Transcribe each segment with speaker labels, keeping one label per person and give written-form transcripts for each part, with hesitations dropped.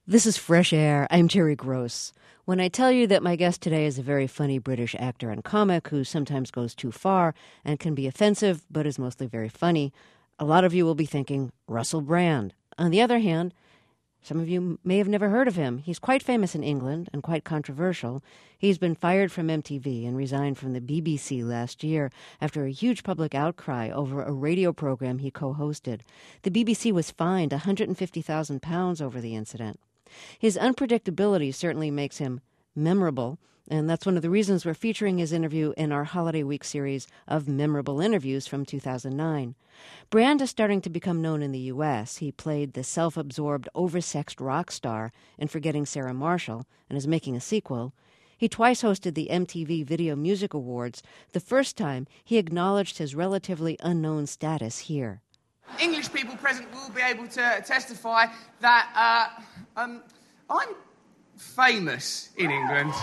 Speaker 1: This is Fresh Air. I'm Terry Gross. When I tell you that my guest today is a very funny British actor and comic who sometimes goes too far and can be offensive but is mostly very funny, a lot of you will be thinking Russell Brand. On the other hand, some of you may have never heard of him. He's quite famous in England and quite controversial. He's been fired from MTV and resigned from the BBC last year after a huge public outcry over a radio program he co-hosted. The BBC was fined £150,000 over the incident. His unpredictability certainly makes him memorable, and that's one of the reasons we're featuring his interview in our Holiday Week series of memorable interviews from 2009. Brand is starting to become known in the U.S. He played the self-absorbed, oversexed rock star in Forgetting Sarah Marshall and is making a sequel. He twice hosted the MTV Video Music Awards. The first time, he acknowledged his relatively unknown status here.
Speaker 2: English people present will be able to testify that I'm famous in England.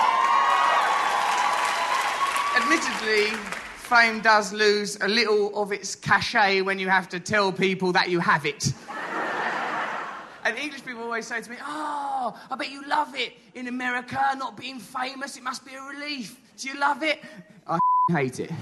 Speaker 2: Admittedly, fame does lose a little of its cachet when you have to tell people that you have it. And English people always say to me, "Oh, I bet you love it in America, not being famous. It must be a relief. Do you love it?" I hate it.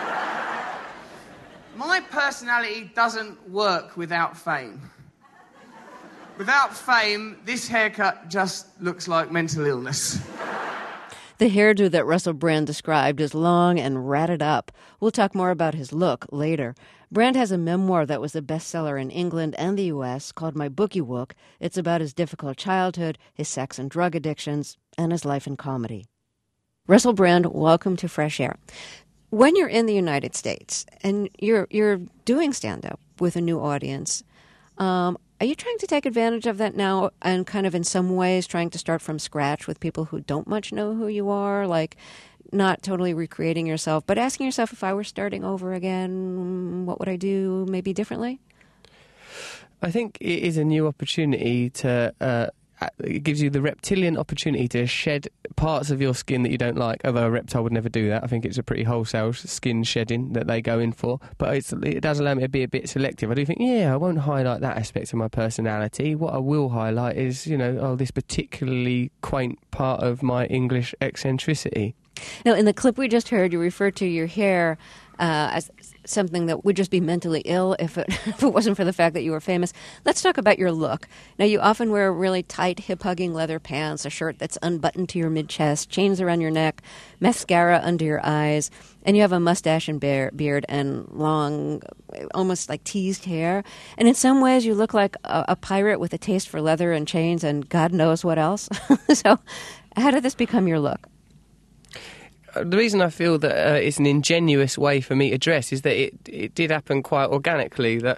Speaker 2: My personality doesn't work without fame. Without fame, this haircut just looks like mental illness.
Speaker 1: The hairdo that Russell Brand described is long and ratted up. We'll talk more about his look later. Brand has a memoir that was a bestseller in England and the U.S. called My Bookie Wook. It's about his difficult childhood, his sex and drug addictions, and his life in comedy. Russell Brand, welcome to Fresh Air. When you're in the United States and you're doing stand-up with a new audience, are you trying to take advantage of that now and kind of in some ways trying to start from scratch with people who don't much know who you are, like not totally recreating yourself, but asking yourself, if I were starting over again, what would I do maybe differently?
Speaker 3: I think it is a new opportunity to... it gives you the reptilian opportunity to shed parts of your skin that you don't like, although a reptile would never do that. I think it's a pretty wholesale skin shedding that they go in for. But it does allow me to be a bit selective. I do think, I won't highlight that aspect of my personality. What I will highlight is, this particularly quaint part of my English eccentricity.
Speaker 1: Now, in the clip we just heard, you referred to your hair as something that would just be mentally ill if it wasn't for the fact that you were famous. Let's talk about your look. Now, you often wear really tight, hip-hugging leather pants, a shirt that's unbuttoned to your mid-chest, chains around your neck, mascara under your eyes, and you have a mustache and beard and long, almost like teased hair. And in some ways, you look like a pirate with a taste for leather and chains and God knows what else. So how did this become your look?
Speaker 3: The reason I feel that it's an ingenuous way for me to dress is that it did happen quite organically. That,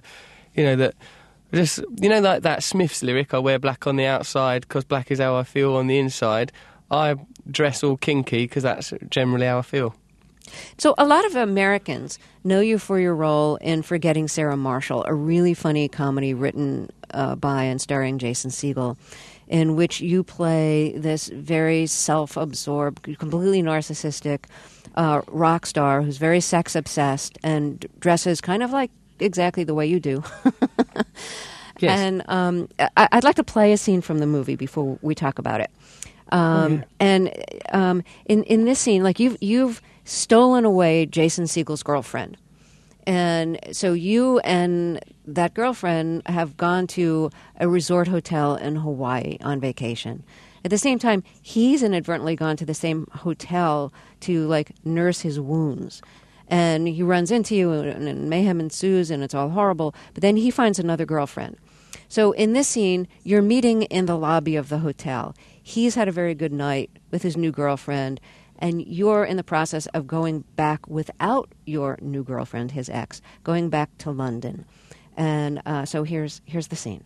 Speaker 3: like that Smiths lyric, I wear black on the outside because black is how I feel on the inside. I dress all kinky because that's generally how I feel.
Speaker 1: So a lot of Americans know you for your role in Forgetting Sarah Marshall, a really funny comedy written by and starring Jason Segel, in which you play this very self-absorbed, completely narcissistic rock star who's very sex-obsessed and dresses kind of like exactly the way you do.
Speaker 3: Yes.
Speaker 1: And I'd like to play a scene from the movie before we talk about it. And in this scene, like you've stolen away Jason Segel's girlfriend. And so you and that girlfriend have gone to a resort hotel in Hawaii on vacation. At the same time, he's inadvertently gone to the same hotel to, nurse his wounds. And he runs into you, and mayhem ensues, and it's all horrible. But then he finds another girlfriend. So in this scene, you're meeting in the lobby of the hotel. He's had a very good night with his new girlfriend, and you're in the process of going back without your new girlfriend, his ex, going back to London. And so here's the scene.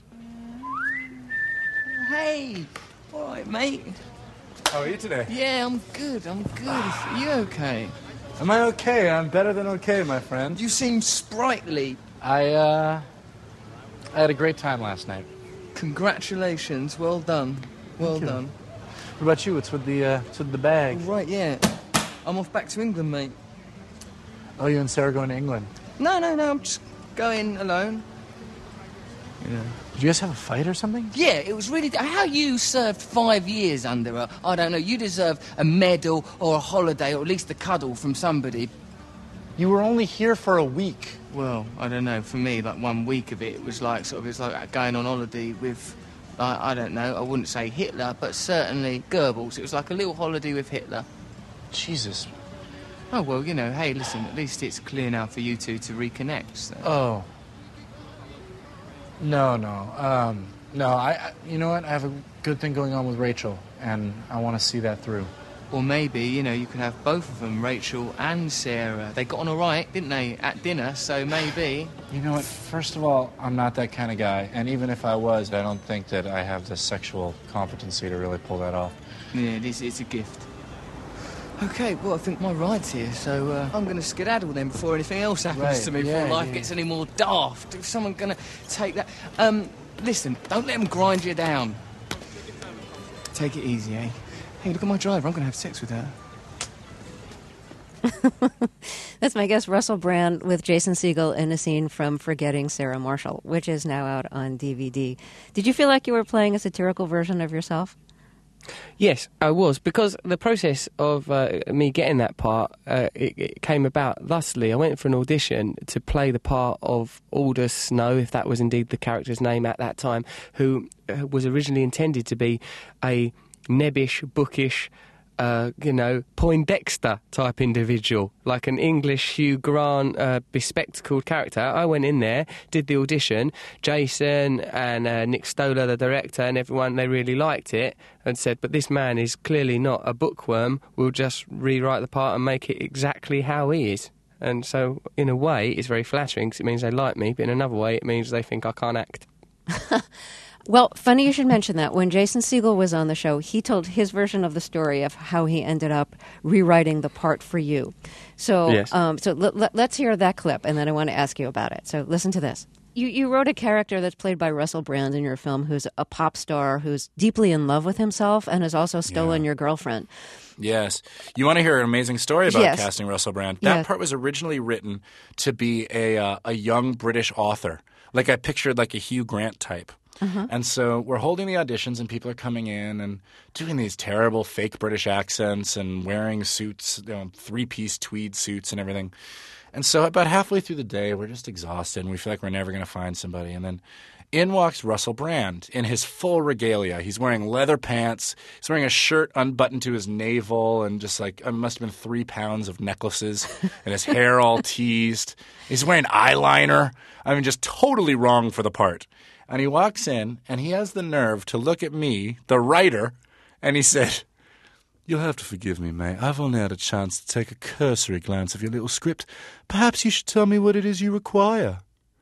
Speaker 4: Hey, all right, mate.
Speaker 5: How are you today?
Speaker 4: Yeah, I'm good. Are you okay?
Speaker 5: Am I okay? I'm better than okay, my friend.
Speaker 4: You seem sprightly.
Speaker 5: I had a great time last night.
Speaker 4: Congratulations. Well done. Well done.
Speaker 5: What about you? What's with the bag?
Speaker 4: Right, yeah. I'm off back to England, mate.
Speaker 5: Oh, you and Sarah going to England?
Speaker 4: No, I'm just going alone.
Speaker 5: Did you guys have a fight or something?
Speaker 4: Yeah, it was really... How you served 5 years under I don't know, you deserve a medal or a holiday or at least a cuddle from somebody.
Speaker 5: You were only here for a week.
Speaker 4: Well, I don't know, for me, like 1 week of it was like it's like going on holiday with, like, I don't know, I wouldn't say Hitler, but certainly Goebbels. It was like a little holiday with Hitler.
Speaker 5: Jesus.
Speaker 4: Oh, well, hey, listen, at least it's clear now for you two to reconnect. So.
Speaker 5: Oh. No. No, I you know what? I have a good thing going on with Rachel, and I want to see that through.
Speaker 4: Or maybe, you can have both of them, Rachel and Sarah. They got on all right, didn't they, at dinner, so maybe...
Speaker 5: You know what? First of all, I'm not that kind of guy, and even if I was, I don't think that I have the sexual competency to really pull that off.
Speaker 4: Yeah, it's a gift. Okay, well, I think my ride's here, so I'm going to skedaddle then before anything else happens to me, before life gets any more daft. If someone's going to take that... listen, don't let them grind you down. Take it easy, eh? Hey, look at my driver. I'm going to have sex with her.
Speaker 1: That's my guest, Russell Brand, with Jason Segel in a scene from Forgetting Sarah Marshall, which is now out on DVD. Did you feel like you were playing a satirical version of yourself?
Speaker 3: Yes, I was, because the process of me getting that part, it came about thusly. I went for an audition to play the part of Aldous Snow, if that was indeed the character's name at that time, who was originally intended to be a nebbish, bookish, Poindexter type individual, like an English Hugh Grant bespectacled character. I went in there, did the audition. Jason and Nick Stoller, the director, and everyone, they really liked it and said, but this man is clearly not a bookworm. We'll just rewrite the part and make it exactly how he is. And so, in a way, it's very flattering because it means they like me, but in another way, it means they think I can't act.
Speaker 1: Well, funny you should mention that. When Jason Segel was on the show, he told his version of the story of how he ended up rewriting the part for you. So,
Speaker 3: yes.
Speaker 1: Let's hear that clip, and then I want to ask you about it. So listen to this. You wrote a character that's played by Russell Brand in your film who's a pop star who's deeply in love with himself and has also stolen your girlfriend.
Speaker 6: Yes. You want to hear an amazing story about
Speaker 1: Yes.
Speaker 6: casting Russell Brand? That
Speaker 1: Yes.
Speaker 6: part was originally written to be a young British author. Like I pictured like a Hugh Grant type. And so we're holding the auditions and people are coming in and doing these terrible fake British accents and wearing suits, three-piece tweed suits and everything. And so about halfway through the day, we're just exhausted and we feel like we're never going to find somebody. And then in walks Russell Brand in his full regalia. He's wearing leather pants. He's wearing a shirt unbuttoned to his navel and just like it must have been 3 pounds of necklaces and his hair all teased. He's wearing eyeliner. I mean, just totally wrong for the part. And he walks in, and he has the nerve to look at me, the writer, and he said, "You'll have to forgive me, mate. I've only had a chance to take a cursory glance of your little script. Perhaps you should tell me what it is you require."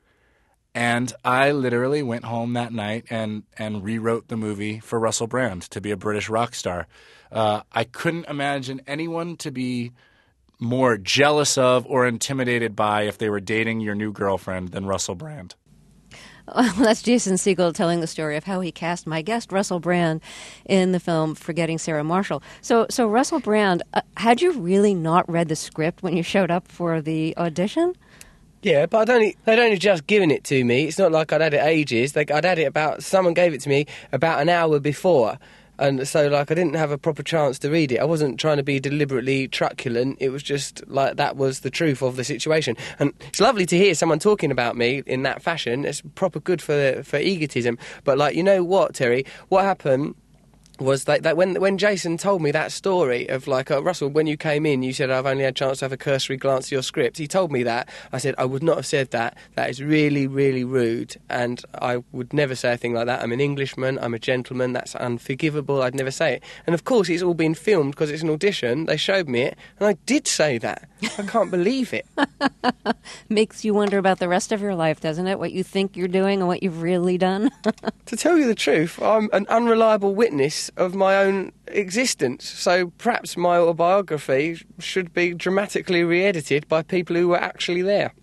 Speaker 6: And I literally went home that night and rewrote the movie for Russell Brand to be a British rock star. I couldn't imagine anyone to be more jealous of or intimidated by if they were dating your new girlfriend than Russell Brand.
Speaker 1: That's Jason Segel telling the story of how he cast my guest, Russell Brand, in the film Forgetting Sarah Marshall. So Russell Brand, had you really not read the script when you showed up for the audition?
Speaker 3: Yeah, but they'd only just given it to me. It's not like I'd had it ages. I'd had it someone gave it to me about an hour before. And so, I didn't have a proper chance to read it. I wasn't trying to be deliberately truculent. It was just, that was the truth of the situation. And it's lovely to hear someone talking about me in that fashion. It's proper good for egotism. But, you know what, Terry? What happened was that when Jason told me that story of Russell, when you came in, you said I've only had a chance to have a cursory glance at your script. He told me that. I said I would not have said that. That is really, really rude, and I would never say a thing like that. I'm an Englishman. I'm a gentleman. That's unforgivable. I'd never say it. And of course, it's all been filmed because it's an audition. They showed me it, and I did say that. I can't believe it.
Speaker 1: Makes you wonder about the rest of your life, doesn't it? What you think you're doing and what you've really done.
Speaker 3: To tell you the truth, I'm an unreliable witness of my own existence, so perhaps my autobiography should be dramatically re-edited by people who were actually there.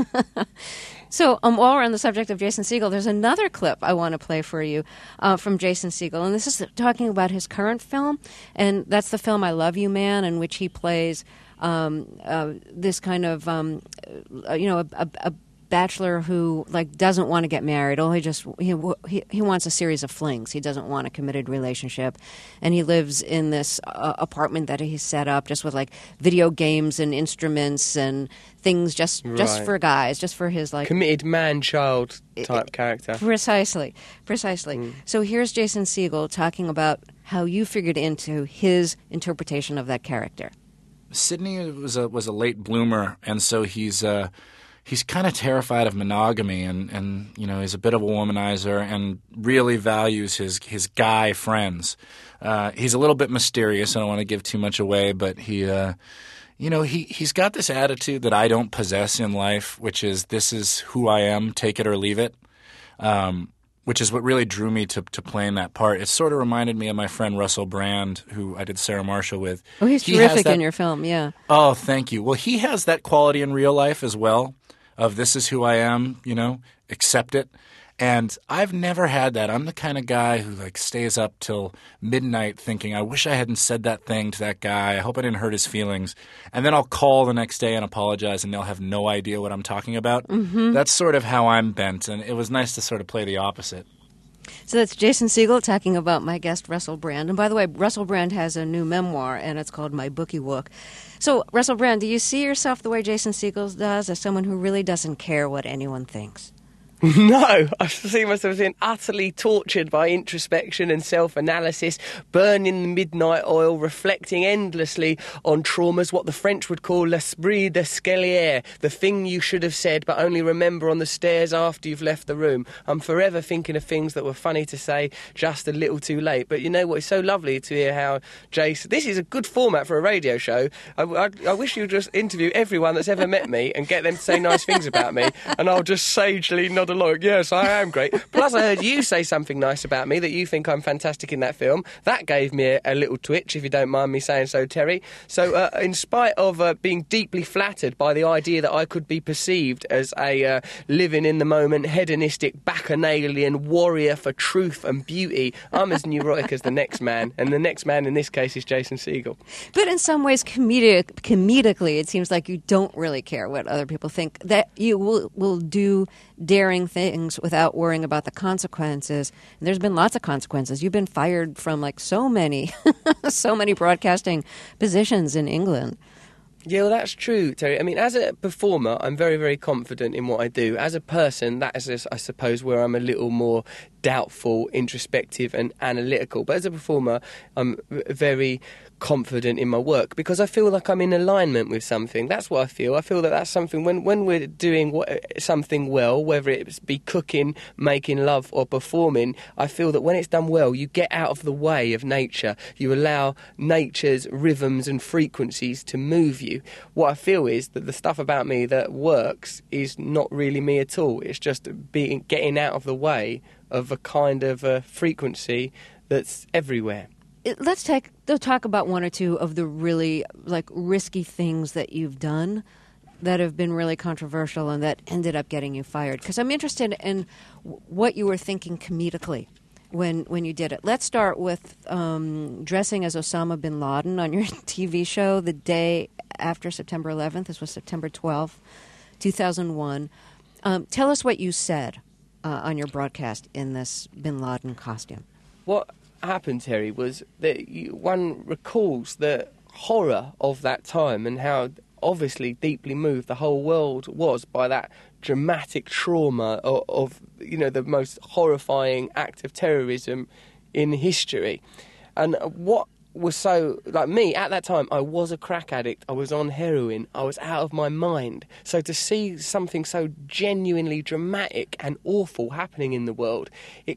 Speaker 1: So while we're on the subject of Jason Segel, there's another clip I want to play for you from Jason Segel, and this is talking about his current film, and that's the film I Love You, Man, in which he plays this kind of, a bachelor who like doesn't want to get married. He wants a series of flings. He doesn't want a committed relationship, and he lives in this apartment that he's set up just with like video games and instruments and things just for guys, just for his like
Speaker 3: committed man-child type character.
Speaker 1: Precisely. So here's Jason Segel talking about how you figured into his interpretation of that character.
Speaker 6: Sidney was a late bloomer, and so he's kind of terrified of monogamy, and he's a bit of a womanizer and really values his guy friends. He's a little bit mysterious. I don't want to give too much away, but he's got this attitude that I don't possess in life, which is this is who I am, take it or leave it. Which is what really drew me to playing that part. It sort of reminded me of my friend Russell Brand, who I did Sarah Marshall with.
Speaker 1: Oh, he's terrific in your film, yeah.
Speaker 6: Oh, thank you. Well, he has that quality in real life as well, of this is who I am, accept it. And I've never had that. I'm the kind of guy who like stays up till midnight thinking, I wish I hadn't said that thing to that guy. I hope I didn't hurt his feelings. And then I'll call the next day and apologize, and they'll have no idea what I'm talking about. Mm-hmm. That's sort of how I'm bent, and it was nice to sort of play the opposite.
Speaker 1: So that's Jason Segel talking about my guest, Russell Brand. And by the way, Russell Brand has a new memoir, and it's called My Bookie Wook. So, Russell Brand, do you see yourself the way Jason Segel does, as someone who really doesn't care what anyone thinks?
Speaker 3: No, I see myself as being utterly tortured by introspection and self-analysis, burning the midnight oil, reflecting endlessly on traumas, what the French would call l'esprit d'escalier, the thing you should have said but only remember on the stairs after you've left the room. I'm forever thinking of things that were funny to say just a little too late. But you know what, it's so lovely to hear how Jason... This is a good format for a radio show. I wish you'd just interview everyone that's ever met me and get them to say nice things about me, and I'll just sagely nod along. Yes, I am great. Plus, I heard you say something nice about me, that you think I'm fantastic in that film. That gave me a little twitch, if you don't mind me saying so, Terry. So, in spite of being deeply flattered by the idea that I could be perceived as a living in the moment, hedonistic, bacchanalian warrior for truth and beauty, I'm as neurotic as the next man, and the next man in this case is Jason Segel.
Speaker 1: But in some ways, comedically, it seems like you don't really care what other people think, that you will do daring things without worrying about the consequences. And there's been lots of consequences. You've been fired from like so many broadcasting positions in England.
Speaker 3: Yeah, well, that's true, Terry. I mean, as a performer, I'm very, very confident in what I do. As a person, that is, I suppose, where I'm a little more doubtful, introspective and analytical. But as a performer, I'm very confident in my work because I feel like I'm in alignment with something. That's what I feel. I feel that that's something, when we're doing something well, whether it be cooking, making love or performing, I feel that when it's done well, you get out of the way of nature. You allow nature's rhythms and frequencies to move you. What I feel is that the stuff about me that works is not really me at all. It's just getting out of the way of a kind of a frequency that's everywhere.
Speaker 1: Let's talk about one or two of the really like risky things that you've done that have been really controversial and that ended up getting you fired. Because I'm interested in what you were thinking comedically when you did it. Let's start with dressing as Osama bin Laden on your TV show the day after September 11th. This was September 12th, 2001. Tell us what you said on your broadcast in this bin Laden costume.
Speaker 3: What happened, Terry, was that one recalls the horror of that time and how obviously deeply moved the whole world was by that dramatic trauma of the most horrifying act of terrorism in history. And what was so, like me, at that time, I was a crack addict, I was on heroin, I was out of my mind. So to see something so genuinely dramatic and awful happening in the world, it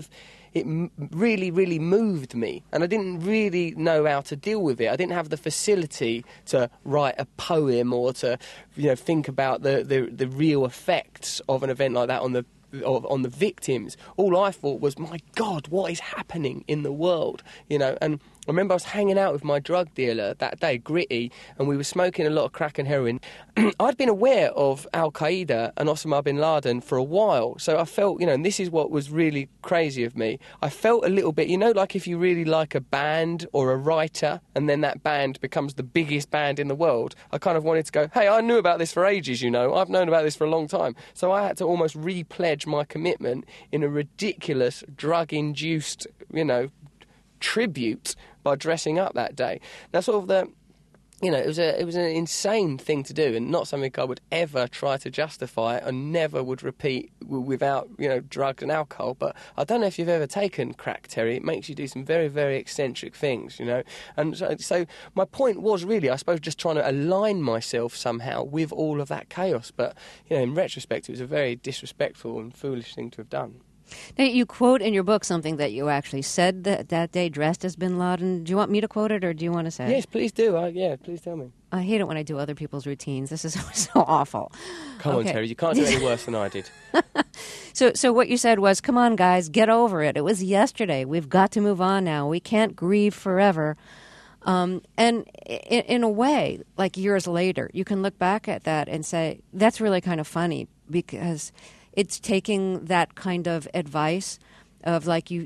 Speaker 3: really, really moved me. And I didn't really know how to deal with it. I didn't have the facility to write a poem or to, think about the real effects of an event like that on the on the victims. All I thought was, my God, what is happening in the world? You know, and I remember I was hanging out with my drug dealer that day, Gritty, and we were smoking a lot of crack and heroin. I'd been aware of Al-Qaeda and Osama bin Laden for a while, so I felt, you know, and this is what was really crazy of me, I felt a little bit, you know, like if you really like a band or a writer, and then that band becomes the biggest band in the world, I kind of wanted to go, hey, I knew about this for ages, you know, I've known about this for a long time. So I had to almost re-pledge my commitment in a ridiculous, drug-induced, you know, tribute by dressing up that day. Now, sort of you know, it was an insane thing to do, and not something I would ever try to justify and never would repeat without, you know, drugs and alcohol. But I don't know if you've ever taken crack, Terry. It makes you do some very, very eccentric things, you know. And so my point was really, I suppose, just trying to align myself somehow with all of that chaos. But, you know, in retrospect, it was a very disrespectful and foolish thing to have done.
Speaker 1: Now, you quote in your book something that you actually said that day dressed as bin Laden. Do you want me to quote it, or do you want to say it?
Speaker 3: Yes, please do. Please tell me.
Speaker 1: I hate it when I do other people's routines. This is so awful.
Speaker 3: Come on, Terry. You can't do any worse than I did.
Speaker 1: So what you said was, come on, guys, get over it. It was yesterday. We've got to move on now. We can't grieve forever. And in a way, like years later, you can look back at that and say, that's really kind of funny, because it's taking that kind of advice of like, you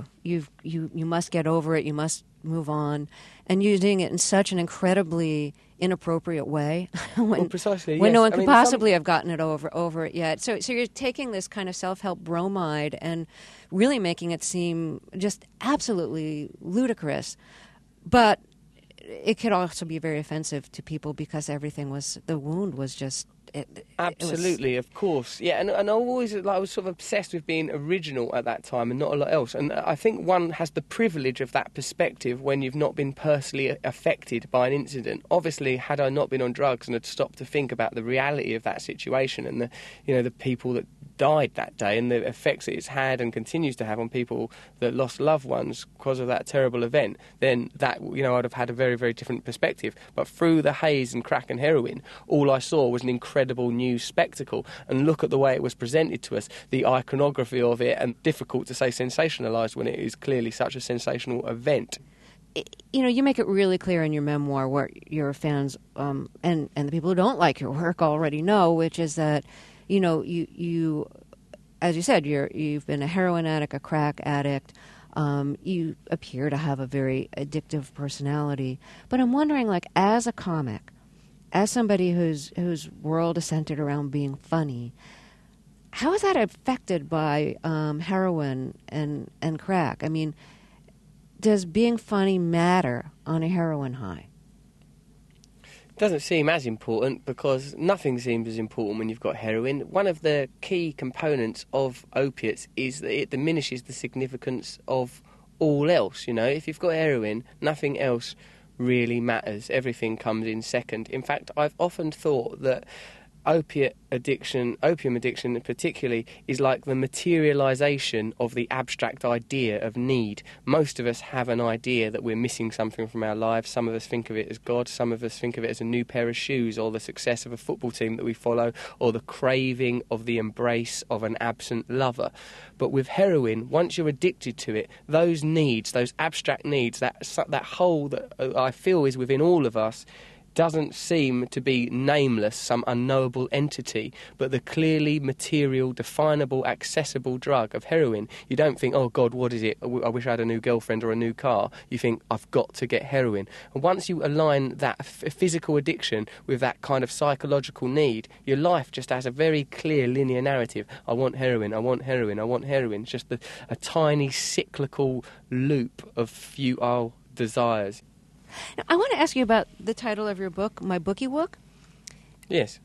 Speaker 1: must get over it, you must move on, and using it in such an incredibly inappropriate way when no one could possibly have gotten it over it yet. So you're taking this kind of self-help bromide and really making it seem just absolutely ludicrous. But it could also be very offensive to people because the wound was just...
Speaker 3: Absolutely, of course. Yeah, and I always, I was sort of obsessed with being original at that time and not a lot else. And I think one has the privilege of that perspective when you've not been personally affected by an incident. Obviously, had I not been on drugs and had stopped to think about the reality of that situation and the people that died that day and the effects that it's had and continues to have on people that lost loved ones because of that terrible event, then that, you know, I'd have had a very, very different perspective. But through the haze and crack and heroin, all I saw was an incredible new spectacle. And look at the way it was presented to us, the iconography of it, and difficult to say sensationalised when it is clearly such a sensational event.
Speaker 1: You know, you make it really clear in your memoir where your fans and the people who don't like your work already know, which is that, you know, you as you said, you've been a heroin addict, a crack addict. You appear to have a very addictive personality. But I'm wondering, like, as a comic, as somebody whose world is centered around being funny, how is that affected by heroin and crack? I mean, does being funny matter on a heroin high?
Speaker 3: Doesn't seem as important because nothing seems as important when you've got heroin. One of the key components of opiates is that it diminishes the significance of all else. You know, if you've got heroin, nothing else really matters. Everything comes in second. In fact, I've often thought that opium addiction particularly, is like the materialisation of the abstract idea of need. Most of us have an idea that we're missing something from our lives. Some of us think of it as God, some of us think of it as a new pair of shoes, or the success of a football team that we follow, or the craving of the embrace of an absent lover. But with heroin, once you're addicted to it, those needs, those abstract needs, that hole that I feel is within all of us, doesn't seem to be nameless, some unknowable entity, but the clearly material, definable, accessible drug of heroin. You don't think, oh God, what is it? I wish I had a new girlfriend or a new car. You think, I've got to get heroin. And once you align that physical addiction with that kind of psychological need, your life just has a very clear linear narrative. I want heroin, I want heroin, I want heroin. It's just a tiny cyclical loop of futile desires.
Speaker 1: Now, I want to ask you about the title of your book, My Bookie Wook.
Speaker 3: Yes.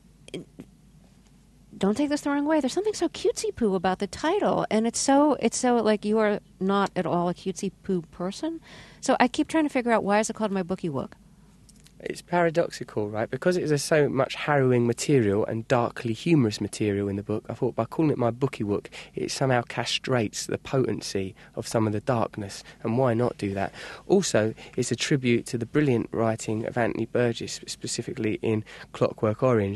Speaker 1: Don't take this the wrong way. There's something so cutesy-poo about the title, and it's so like you are not at all a cutesy-poo person. So I keep trying to figure out, why is it called My Bookie Wook?
Speaker 3: It's paradoxical, right? Because there's so much harrowing material and darkly humorous material in the book, I thought by calling it My Bookie Wook, it somehow castrates the potency of some of the darkness, and why not do that? Also, it's a tribute to the brilliant writing of Anthony Burgess, specifically in Clockwork Orange,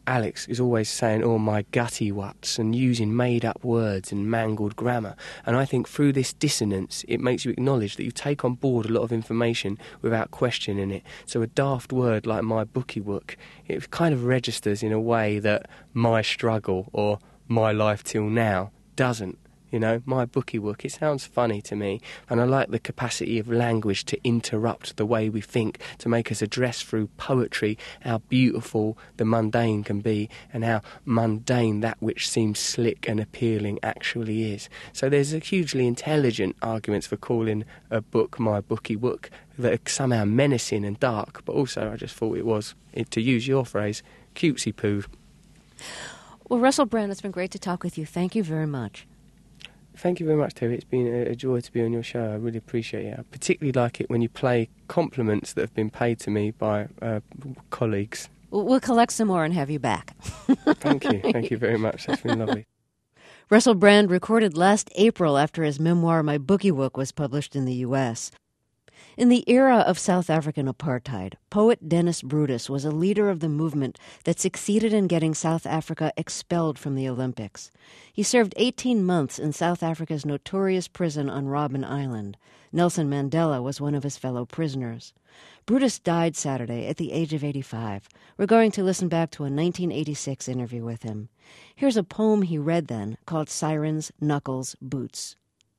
Speaker 3: Alex is always saying, oh, my gutty wuts, and using made-up words and mangled grammar. And I think through this dissonance, it makes you acknowledge that you take on board a lot of information without questioning it. So a daft word like my bookie wook, it kind of registers in a way that my struggle or my life till now doesn't. You know, my bookie wook, it sounds funny to me, and I like the capacity of language to interrupt the way we think, to make us address through poetry how beautiful the mundane can be and how mundane that which seems slick and appealing actually is. So there's a hugely intelligent arguments for calling a book my bookie wook that are somehow menacing and dark, but also I just thought it was, to use your phrase, cutesy poo.
Speaker 1: Well, Russell Brand, it's been great to talk with you. Thank you very much.
Speaker 3: Thank you very much, Terry. It's been a joy to be on your show. I really appreciate it. I particularly like it when you play compliments that have been paid to me by colleagues.
Speaker 1: We'll collect some more and have you back.
Speaker 3: Thank you. Thank you very much. That's been lovely.
Speaker 1: Russell Brand recorded last April after his memoir, My Bookie Wook, was published in the U.S. In the era of South African apartheid, poet Dennis Brutus was a leader of the movement that succeeded in getting South Africa expelled from the Olympics. He served 18 months in South Africa's notorious prison on Robben Island. Nelson Mandela was one of his fellow prisoners. Brutus died Saturday at the age of 85. We're going to listen back to a 1986 interview with him. Here's a poem he read then called Sirens, Knuckles, Boots.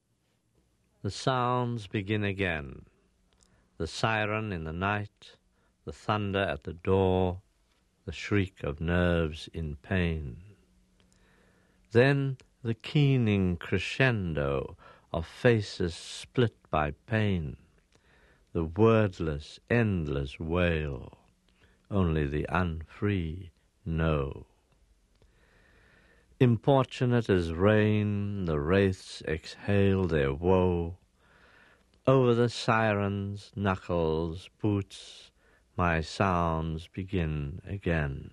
Speaker 7: The sounds begin again. The siren in the night, the thunder at the door, the shriek of nerves in pain. Then the keening crescendo of faces split by pain, the wordless, endless wail, only the unfree know. Importunate as rain, the wraiths exhale their woe. Over the sirens, knuckles, boots, my sounds begin again.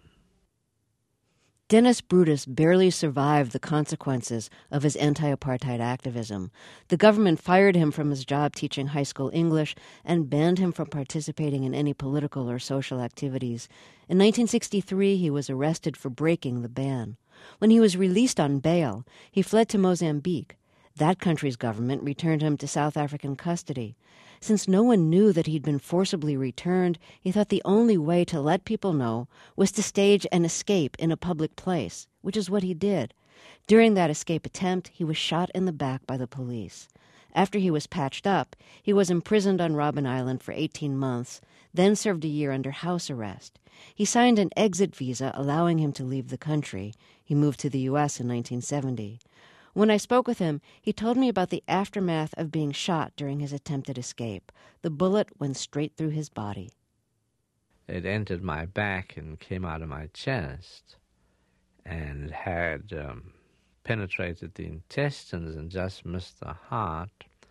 Speaker 1: Dennis Brutus barely survived the consequences of his anti-apartheid activism. The government fired him from his job teaching high school English and banned him from participating in any political or social activities. In 1963, he was arrested for breaking the ban. When he was released on bail, he fled to Mozambique. That country's government returned him to South African custody. Since no one knew that he'd been forcibly returned, he thought the only way to let people know was to stage an escape in a public place, which is what he did. During that escape attempt, he was shot in the back by the police. After he was patched up, he was imprisoned on Robben Island for 18 months, then served a year under house arrest. He signed an exit visa allowing him to leave the country. He moved to the U.S. in 1970. When I spoke with him, he told me about the aftermath of being shot during his attempted escape. The bullet went straight through his body.
Speaker 7: It entered my back and came out of my chest, and it had penetrated the intestines and just missed the heart.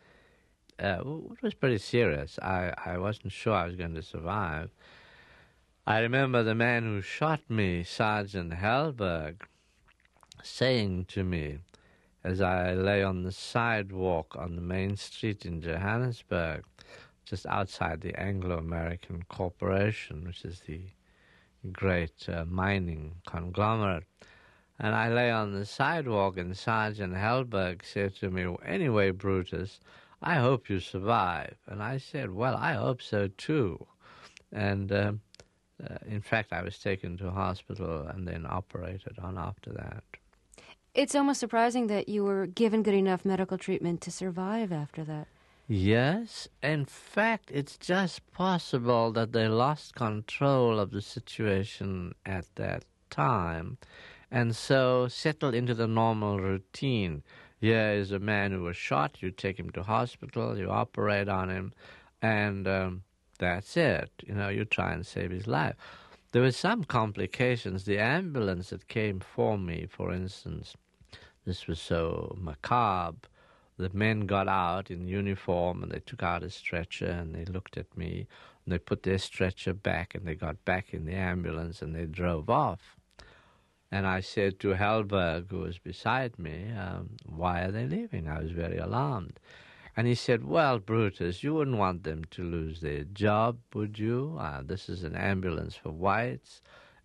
Speaker 7: It was pretty serious. I wasn't sure I was going to survive. I remember the man who shot me, Sergeant Hellberg, saying to me, as I lay on the sidewalk on the main street in Johannesburg, just outside the Anglo-American Corporation, which is the great mining conglomerate. And I lay on the sidewalk, and Sergeant Hellberg said to me, anyway, Brutus, I hope you survive. And I said, well, I hope so too. And in fact, I was taken to hospital and then operated on after that.
Speaker 1: It's almost surprising that you were given good enough medical treatment to survive after that.
Speaker 7: Yes. In fact, it's just possible that they lost control of the situation at that time and so settled into the normal routine. Here is a man who was shot. You take him to hospital, you operate on him, and that's it. You know, you try and save his life. There were some complications. The ambulance that came for me, for instance, this was so macabre. The men got out in uniform and they took out a stretcher and they looked at me and they put their stretcher back and they got back in the ambulance and they drove off. And I said to Hellberg, who was beside me, why are they leaving? I was very alarmed. And he said, well, Brutus, you wouldn't want them to lose their job, would you? This is an ambulance for whites.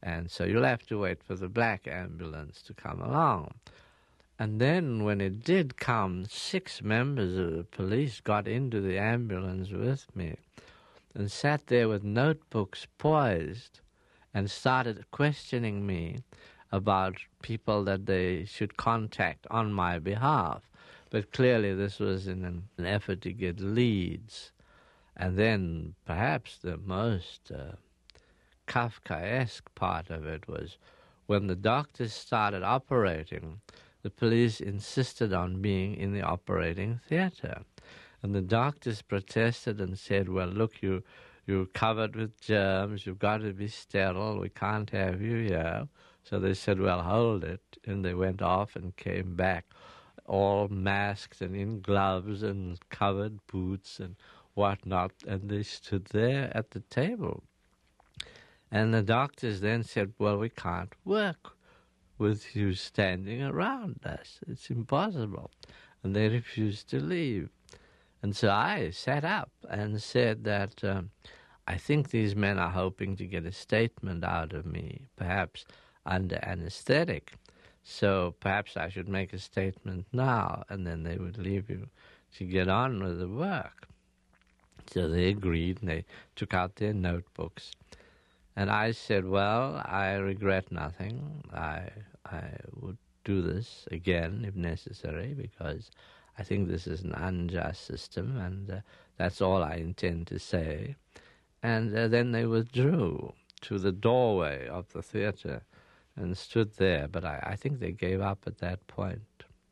Speaker 7: And so you'll have to wait for the black ambulance to come along. And then when it did come, 6 members of the police got into the ambulance with me and sat there with notebooks poised and started questioning me about people that they should contact on my behalf. But clearly this was in an effort to get leads. And then perhaps the most Kafkaesque part of it was when the doctors started operating, the police insisted on being in the operating theater. And the doctors protested and said, well, look, you're covered with germs, you've got to be sterile, we can't have you here. So they said, well, hold it. And they went off and came back, all masked and in gloves and covered boots and whatnot. And they stood there at the table. And the doctors then said, well, we can't work with you standing around us. It's impossible. And they refused to leave. And so I sat up and said that I think these men are hoping to get a statement out of me, perhaps under anesthetic. So perhaps I should make a statement now, and then they would leave you to get on with the work. So they agreed, and they took out their notebooks. And I said, well, I regret nothing. I would do this again if necessary, because I think this is an unjust system, and that's all I intend to say. And then they withdrew to the doorway of the theater and stood there, but I think they gave up at that point.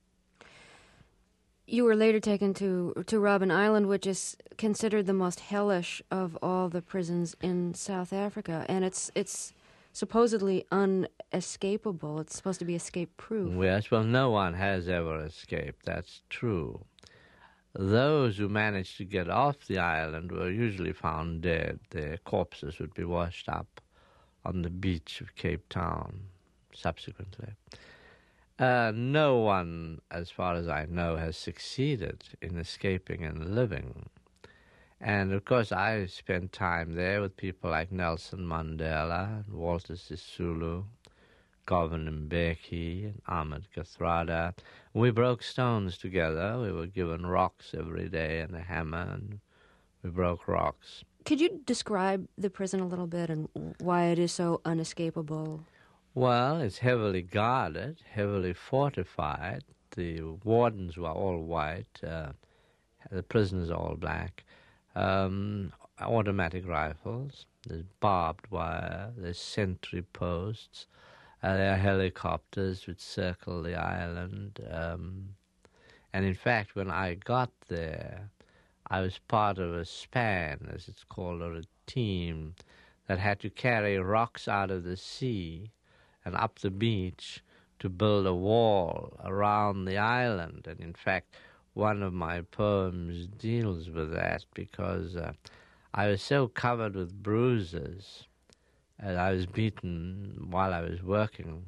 Speaker 1: You were later taken to Robben Island, which is considered the most hellish of all the prisons in South Africa, and it's supposedly unescapable. It's supposed to be escape-proof.
Speaker 7: Yes, well, no one has ever escaped. That's true. Those who managed to get off the island were usually found dead. Their corpses would be washed up on the beach of Cape Town subsequently. No one, as far as I know, has succeeded in escaping and living. And, of course, I spent time there with people like Nelson Mandela, and Walter Sisulu, Govan Mbeki, and Ahmed Kathrada. We broke stones together. We were given rocks every day and a hammer, and we broke rocks.
Speaker 1: Could you describe the prison a little bit and why it is so unescapable?
Speaker 7: Well, it's heavily guarded, heavily fortified. The wardens were all white. The prisoners are all black. Automatic rifles. There's barbed wire. There's sentry posts. There are helicopters which circle the island. And in fact, when I got there, I was part of a span, as it's called, or a team that had to carry rocks out of the sea and up the beach to build a wall around the island. And in fact, one of my poems deals with that, because I was so covered with bruises, and I was beaten while I was working,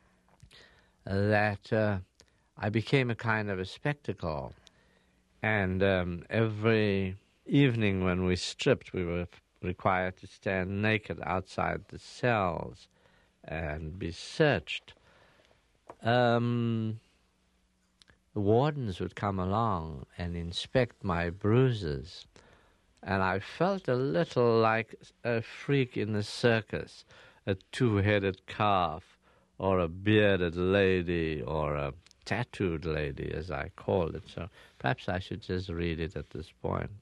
Speaker 7: that I became a kind of a spectacle. And every evening when we stripped, we were required to stand naked outside the cells and be searched. The wardens would come along and inspect my bruises, and I felt a little like a freak in the circus, a two-headed calf, or a bearded lady, or a tattooed lady, as I called it. So perhaps I should just read it at this point.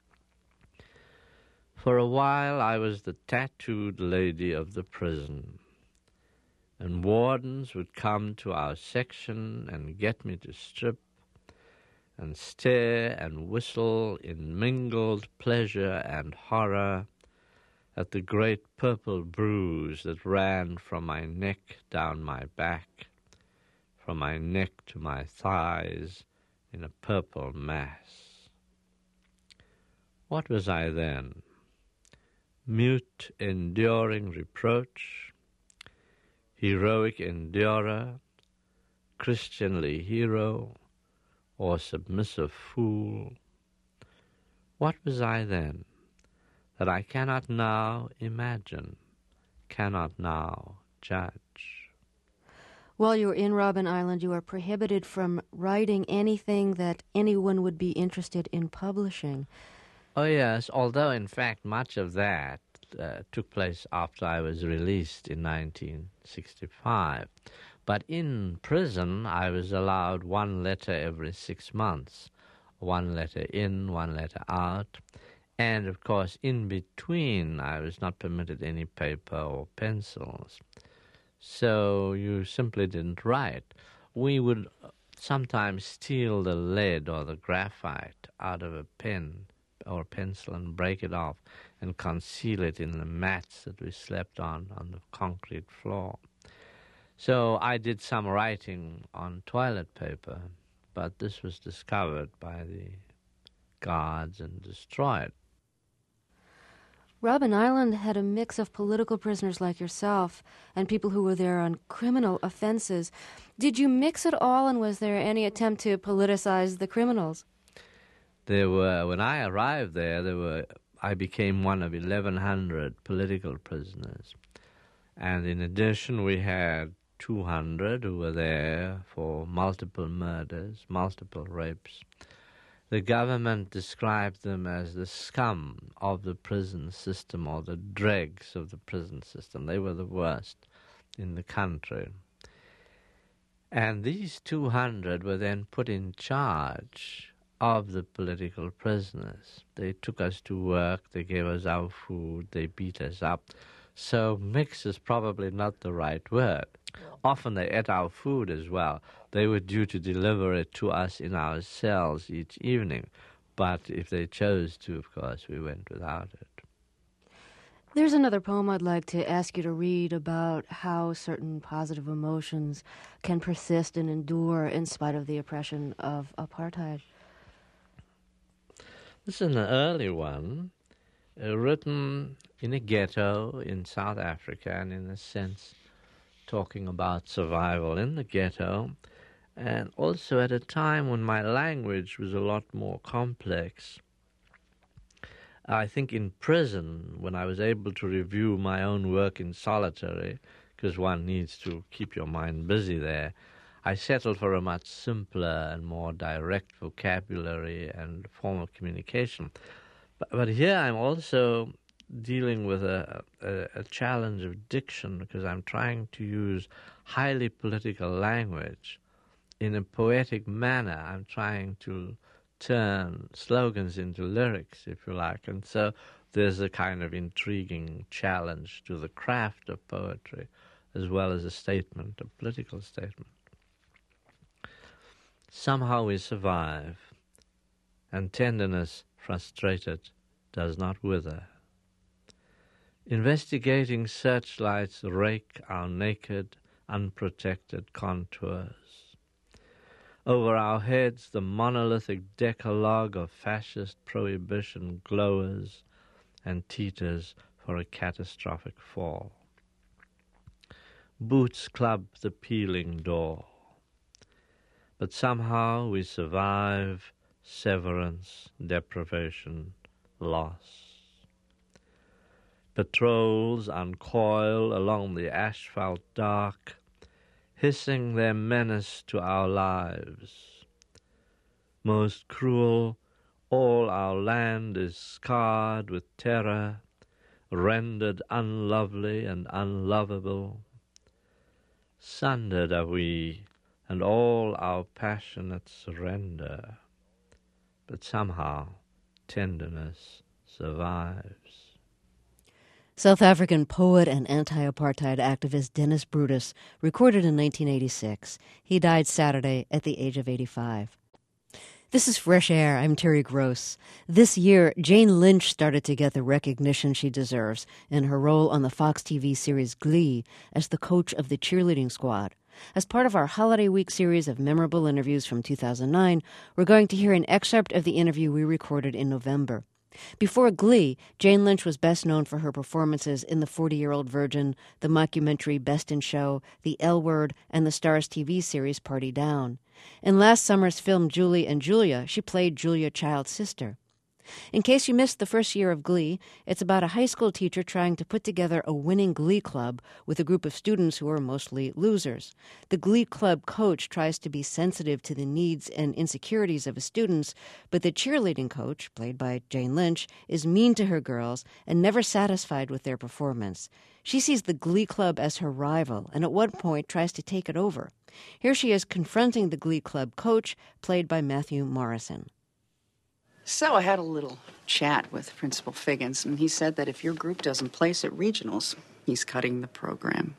Speaker 7: For a while I was the tattooed lady of the prison, and wardens would come to our section and get me to strip and stare and whistle in mingled pleasure and horror at the great purple bruise that ran from my neck down my back, from my neck to my thighs in a purple mass. What was I then? Mute, enduring reproach, heroic endurer, Christianly hero, or submissive fool? What was I then that I cannot now imagine, cannot now judge.
Speaker 1: While you're in Robben Island, you are prohibited from writing anything that anyone would be interested in publishing.
Speaker 7: Oh, yes, although, in fact, much of that took place after I was released in 1965. But in prison, I was allowed one letter every 6 months, one letter in, one letter out. And, of course, in between, I was not permitted any paper or pencils. So you simply didn't write. We would sometimes steal the lead or the graphite out of a pen or pencil and break it off and conceal it in the mats that we slept on the concrete floor. So I did some writing on toilet paper, but this was discovered by the guards and destroyed.
Speaker 1: Robben Island had a mix of political prisoners like yourself and people who were there on criminal offenses. Did you mix it all, and was there any attempt to politicize the criminals?
Speaker 7: There were, when I arrived there, I became one of 1,100 political prisoners. And in addition, we had 200 who were there for multiple murders, multiple rapes. The government described them as the scum of the prison system, or the dregs of the prison system. They were the worst in the country. And these 200 were then put in charge of the political prisoners. They took us to work, they gave us our food, they beat us up. So mix is probably not the right word. Often they ate our food as well. They were due to deliver it to us in our cells each evening. But if they chose to, of course, we went without it.
Speaker 1: There's another poem I'd like to ask you to read about how certain positive emotions can persist and endure in spite of the oppression of apartheid.
Speaker 7: This is an early one, written in a ghetto in South Africa, and in a sense talking about survival in the ghetto, and also at a time when my language was a lot more complex. I think in prison, when I was able to review my own work in solitary, because one needs to keep your mind busy there, I settled for a much simpler and more direct vocabulary and form of communication. But here I'm also dealing with a challenge of diction, because I'm trying to use highly political language in a poetic manner. I'm trying to turn slogans into lyrics, if you like. And so there's a kind of intriguing challenge to the craft of poetry, as well as a statement, a political statement. Somehow we survive, and tenderness frustrated does not wither. Investigating searchlights rake our naked, unprotected contours. Over our heads, the monolithic decalogue of fascist prohibition glowers and teeters for a catastrophic fall. Boots club the peeling door. But somehow we survive severance, deprivation, loss. Patrols uncoil along the asphalt dark, hissing their menace to our lives. Most cruel, all our land is scarred with terror, rendered unlovely and unlovable. Sundered are we, and all our passionate surrender. But somehow tenderness survives.
Speaker 1: South African poet and anti-apartheid activist Dennis Brutus recorded in 1986. He died Saturday at the age of 85. This is Fresh Air. I'm Terry Gross. This year, Jane Lynch started to get the recognition she deserves in her role on the Fox TV series Glee as the coach of the cheerleading squad. As part of our Holiday Week series of memorable interviews from 2009, we're going to hear an excerpt of the interview we recorded in November. Before Glee, Jane Lynch was best known for her performances in The 40-Year-Old Virgin, the mockumentary Best in Show, The L Word, and the Starz TV series Party Down. In last summer's film Julie and Julia, she played Julia Child's sister. In case you missed the first year of Glee, it's about a high school teacher trying to put together a winning Glee club with a group of students who are mostly losers. The Glee club coach tries to be sensitive to the needs and insecurities of his students, but the cheerleading coach, played by Jane Lynch, is mean to her girls and never satisfied with their performance. She sees the Glee club as her rival and at one point tries to take it over. Here she is confronting the Glee club coach, played by Matthew Morrison.
Speaker 8: So I had a little chat with Principal Figgins, and he said that if your group doesn't place at regionals, he's cutting the program.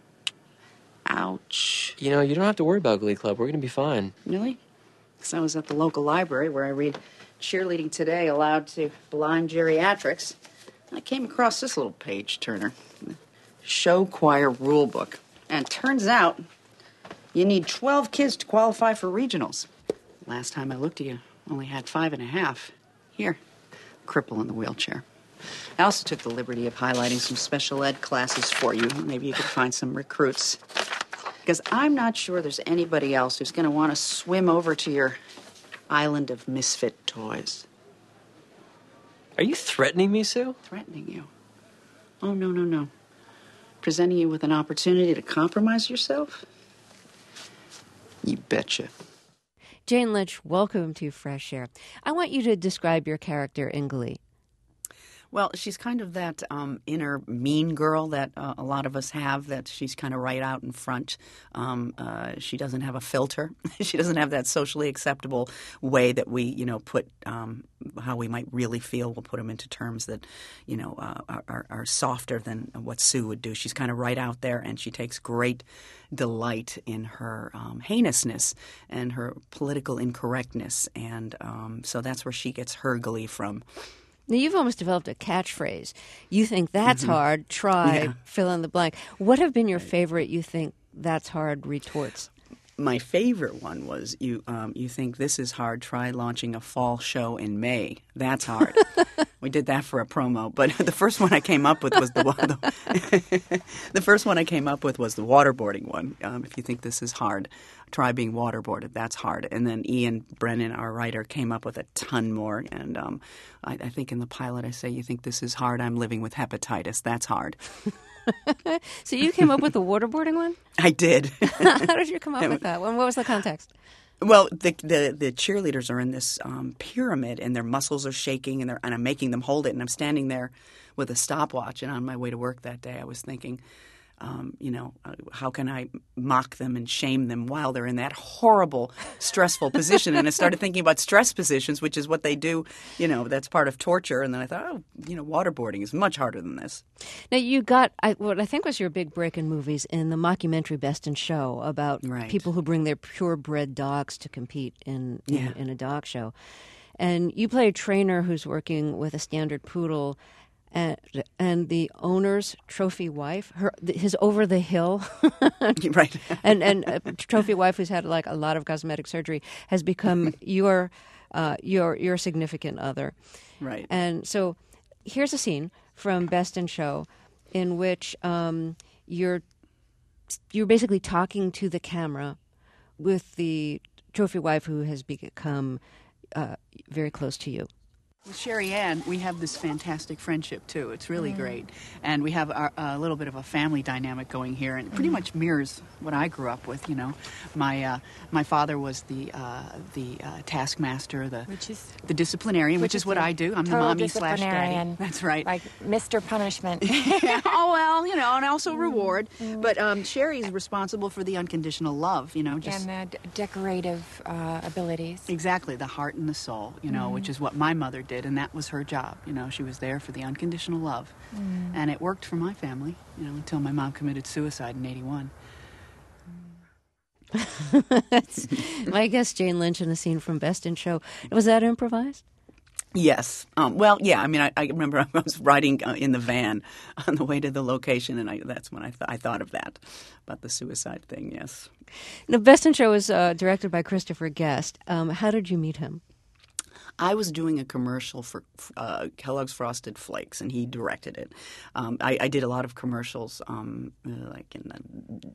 Speaker 8: Ouch.
Speaker 9: You know, you don't have to worry about Glee Club. We're going to be fine.
Speaker 8: Really? Because I was at the local library where I read Cheerleading Today Allowed to Blind Geriatrics. I came across this little page-turner. Show choir rule book. And turns out you need 12 kids to qualify for regionals. Last time I looked at you, only had 5.5. Here, cripple in the wheelchair. I also took the liberty of highlighting some special ed classes for you. Maybe you could find some recruits. Because I'm not sure there's anybody else who's going to want to swim over to your island of misfit toys.
Speaker 9: Are you threatening me, Sue?
Speaker 8: Threatening you? Oh, no. Presenting you with an opportunity to compromise yourself? You betcha.
Speaker 1: Jane Lynch, welcome to Fresh Air. I want you to describe your character in Glee.
Speaker 8: Well, she's kind of that inner mean girl that a lot of us have, that she's kind of right out in front. She doesn't have a filter. She doesn't have that socially acceptable way that we, put how we might really feel. We'll put them into terms that, are softer than what Sue would do. She's kind of right out there, and she takes great delight in her heinousness and her political incorrectness. And so that's where she gets her glee from.
Speaker 1: Now, you've almost developed a catchphrase. You think that's hard, try, fill in the blank. What have been your favorite you think that's hard retorts?
Speaker 8: My favorite one was, you think this is hard, try launching a fall show in May. That's hard. We did that for a promo. But the first one I came up with was the first one I came up with was the waterboarding one. If you think this is hard, try being waterboarded. That's hard. And then Ian Brennan, our writer, came up with a ton more. And I think in the pilot I say, you think this is hard, I'm living with hepatitis. That's hard.
Speaker 1: So you came up with the waterboarding one?
Speaker 8: I did.
Speaker 1: How did you come up with that one? What was the context?
Speaker 8: Well, the cheerleaders are in this pyramid, and their muscles are shaking, and I'm making them hold it, and I'm standing there with a stopwatch. And on my way to work that day, I was thinking, how can I mock them and shame them while they're in that horrible, stressful position? And I started thinking about stress positions, which is what they do, that's part of torture. And then I thought, waterboarding is much harder than this.
Speaker 1: Now, you got what I think was your big break in movies in the mockumentary Best in Show about people who bring their purebred dogs to compete in a dog show. And you play a trainer who's working with a standard poodle. And the owner's trophy wife, his over the hill,
Speaker 8: right?
Speaker 1: and trophy wife who's had a lot of cosmetic surgery has become your significant other,
Speaker 8: right?
Speaker 1: And so here's a scene from Best in Show in which you're basically talking to the camera with the trophy wife who has become very close to you.
Speaker 8: With Sherry Ann, we have this fantastic friendship, too. It's really great. And we have a little bit of a family dynamic going here, and it pretty much mirrors what I grew up with, My father was the taskmaster, the disciplinarian, which is what I do. I'm the mommy/daddy. That's right.
Speaker 10: Like Mr. Punishment.
Speaker 8: Oh, well, and also reward. But Sherry's responsible for the unconditional love,
Speaker 10: And the decorative abilities.
Speaker 8: Exactly, the heart and the soul, which is what my mother did, and that was her job. She was there for the unconditional love. And it worked for my family, until my mom committed suicide in 1981.
Speaker 1: My guest, Jane Lynch, in a scene from Best in Show. Was that improvised?
Speaker 8: Yes. I remember I was riding in the van on the way to the location, and that's when I thought of that, about the suicide thing, yes.
Speaker 1: Now, Best in Show was directed by Christopher Guest. How did you meet him?
Speaker 8: I was doing a commercial for Kellogg's Frosted Flakes, and he directed it. I did a lot of commercials, like in the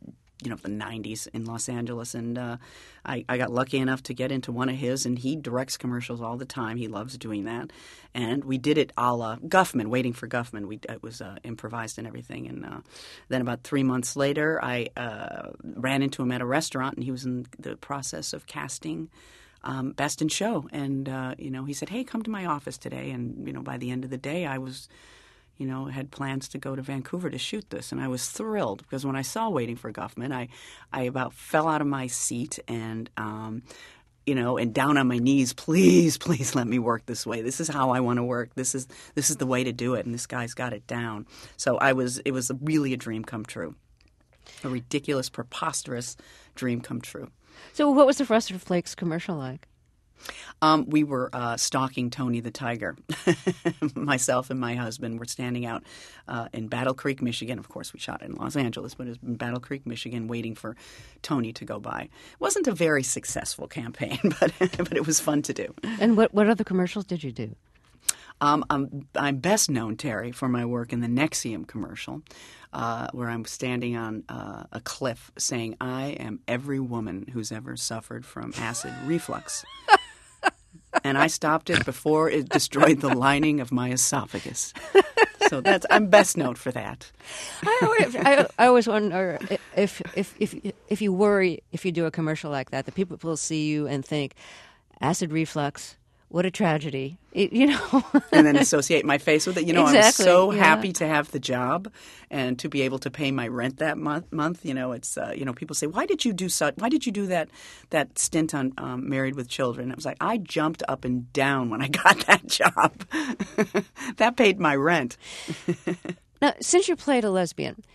Speaker 8: the 90s in Los Angeles, and I got lucky enough to get into one of his, and he directs commercials all the time. He loves doing that, and we did it a la Guffman, Waiting for Guffman. It was improvised and everything, and then about 3 months later, I ran into him at a restaurant, and he was in the process of casting Best in Show, and he said, "Hey, come to my office today," and by the end of the day, I was had plans to go to Vancouver to shoot this, and I was thrilled because when I saw Waiting for Guffman, I about fell out of my seat and and down on my knees, please let me work this way. This is how I want to work. This is the way to do it, and this guy's got it down. So it was really a dream come true, a ridiculous, preposterous dream come true.
Speaker 1: So what was the Frosted Flakes commercial like?
Speaker 8: We were stalking Tony the Tiger. Myself and my husband were standing out in Battle Creek, Michigan. Of course, we shot it in Los Angeles, but it was in Battle Creek, Michigan, waiting for Tony to go by. It wasn't a very successful campaign, but it was fun to do.
Speaker 1: And what other commercials did you do?
Speaker 8: I'm best known, Terry, for my work in the Nexium commercial, where I'm standing on a cliff saying, "I am every woman who's ever suffered from acid reflux." And I stopped it before it destroyed the lining of my esophagus. So I'm best known for that.
Speaker 1: I always wonder if you worry if you do a commercial like that, the people will see you and think, acid reflux. What a tragedy,
Speaker 8: And then associate my face with it.
Speaker 1: Exactly,
Speaker 8: I'm so happy to have the job and to be able to pay my rent that month. It's people say, why did you do that stint on Married with Children? I was like, I jumped up and down when I got that job. That paid my rent.
Speaker 1: Now, since you played a lesbian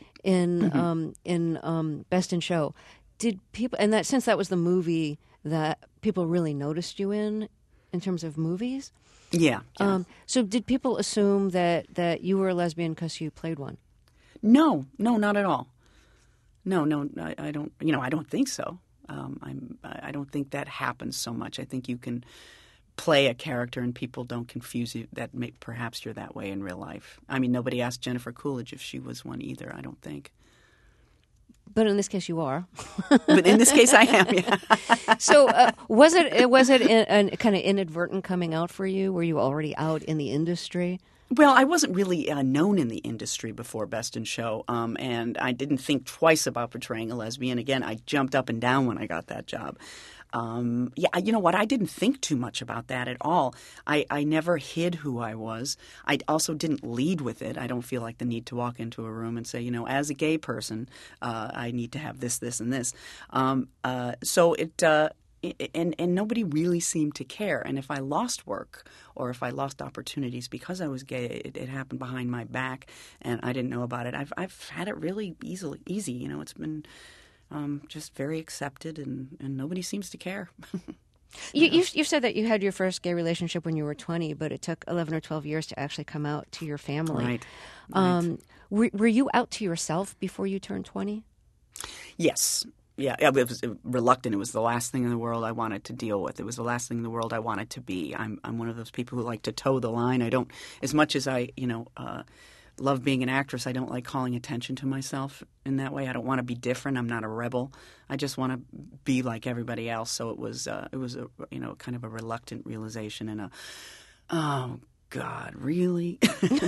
Speaker 1: in Best in Show, did people, and since that was the movie that people really noticed you in terms of movies?
Speaker 8: Yeah.
Speaker 1: So did people assume that you were a lesbian because you played one?
Speaker 8: No, not at all. No, I don't. I don't think so. I don't think that happens so much. I think you can play a character and people don't confuse you that perhaps you're that way in real life. I mean, nobody asked Jennifer Coolidge if she was one either, I don't think.
Speaker 1: But in this case, you are.
Speaker 8: But in this case, I am. Yeah.
Speaker 1: So, was it kind of inadvertent coming out for you? Were you already out in the industry?
Speaker 8: Well, I wasn't really known in the industry before Best in Show, and I didn't think twice about portraying a lesbian. Again, I jumped up and down when I got that job. You know what? I didn't think too much about that at all. I never hid who I was. I also didn't lead with it. I don't feel like the need to walk into a room and say, as a gay person, I need to have this, and this. And nobody really seemed to care. And if I lost work or if I lost opportunities because I was gay, it happened behind my back, and I didn't know about it. I've had it really easy. It's been just very accepted, and nobody seems to care.
Speaker 1: You said that you had your first gay relationship when you were 20, but it took 11 or 12 years to actually come out to your family.
Speaker 8: Right.
Speaker 1: Were you out to yourself before you turned 20?
Speaker 8: Yes. Yeah, it was reluctant. It was the last thing in the world I wanted to deal with. It was the last thing in the world I wanted to be. I'm one of those people who like to toe the line. I don't, as much as I, love being an actress, I don't like calling attention to myself in that way. I don't want to be different. I'm not a rebel. I just want to be like everybody else. So it was a kind of a reluctant realization and oh God, really?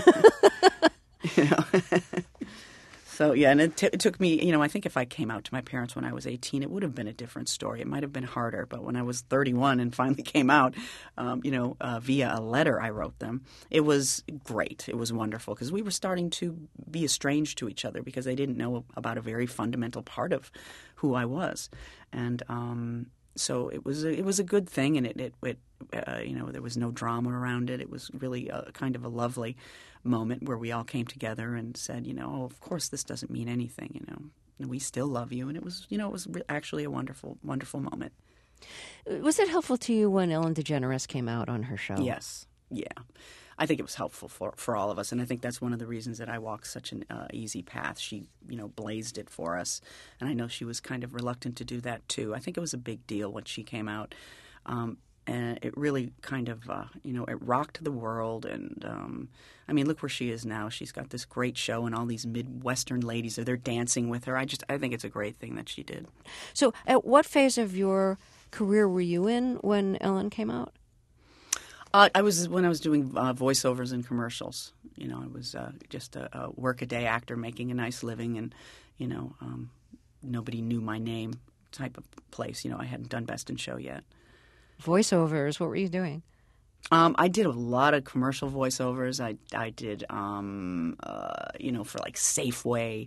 Speaker 8: So yeah, and it took me, I think if I came out to my parents when I was 18, it would have been a different story. It might have been harder, but when I was 31 and finally came out, via a letter I wrote them, it was great. It was wonderful because we were starting to be estranged to each other because they didn't know about a very fundamental part of who I was, and so it was a good thing, and it there was no drama around it. It was really a kind of a lovely moment where we all came together and said, of course this doesn't mean anything, we still love you, and it was actually a wonderful, wonderful moment.
Speaker 1: Was it helpful to you when Ellen DeGeneres came out on her show?
Speaker 8: Yes, yeah. I think it was helpful for all of us, and I think that's one of the reasons that I walked such an easy path. She, blazed it for us, and I know she was kind of reluctant to do that too. I think it was a big deal when she came out. And it really kind of, it rocked the world. And, look where she is now. She's got this great show, and all these Midwestern ladies are there dancing with her. I think it's a great thing that she did.
Speaker 1: So at what phase of your career were you in when Ellen came out?
Speaker 8: I was doing voiceovers in commercials. I was just a work-a-day actor making a nice living, and, nobody knew my name type of place. I hadn't done Best in Show yet.
Speaker 1: Voiceovers, what were you doing?
Speaker 8: I did a lot of commercial voiceovers. I did, for like Safeway.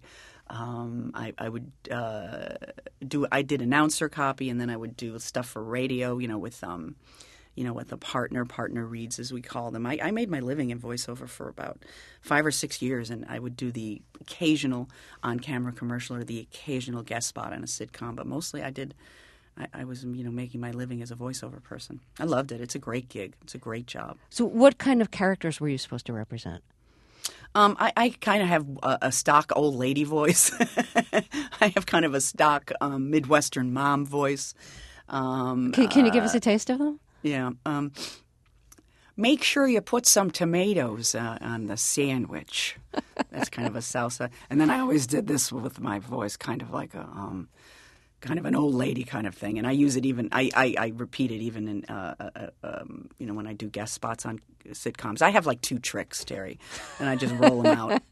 Speaker 8: I did announcer copy, and then I would do stuff for radio, with a partner reads, as we call them. I made my living in voiceover for about 5 or 6 years, and I would do the occasional on-camera commercial or the occasional guest spot on a sitcom. But mostly I was making my living as a voiceover person. I loved it. It's a great gig. It's a great job.
Speaker 1: So what kind of characters were you supposed to represent?
Speaker 8: I kind of have a stock old lady voice. I have kind of a stock Midwestern mom voice.
Speaker 1: Can you give us a taste of them?
Speaker 8: Yeah. Make sure you put some tomatoes on the sandwich. That's kind of a salsa. And then I always did this with my voice, kind of like a kind of an old lady kind of thing. And I use it even. I repeat it even in when I do guest spots on sitcoms. I have like 2 tricks, Terry, and I just roll them out.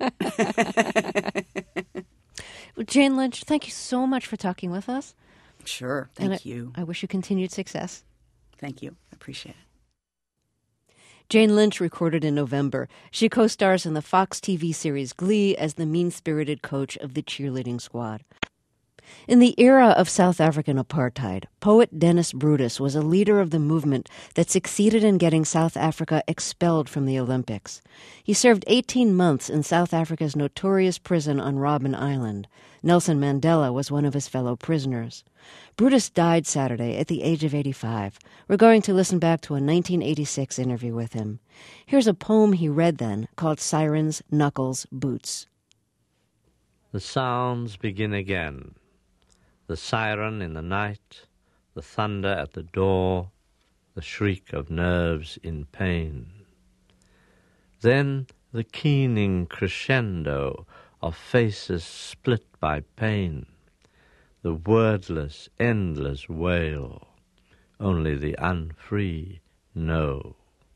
Speaker 1: Well, Jane Lynch, thank you so much for talking with us.
Speaker 8: Sure. Thank you.
Speaker 1: I wish you continued success.
Speaker 8: Thank you. I appreciate it.
Speaker 1: Jane Lynch recorded in November. She co-stars in the Fox TV series Glee as the mean-spirited coach of the cheerleading squad. In the era of South African apartheid, poet Dennis Brutus was a leader of the movement that succeeded in getting South Africa expelled from the Olympics. He served 18 months in South Africa's notorious prison on Robben Island. Nelson Mandela was one of his fellow prisoners. Brutus died Saturday at the age of 85. We're going to listen back to a 1986 interview with him. Here's a poem he read then called Sirens, Knuckles, Boots.
Speaker 7: The sounds begin again. The siren in the night, the thunder at the door, the shriek of nerves in pain. Then the keening crescendo of faces split by pain, the wordless, endless wail, only the unfree know.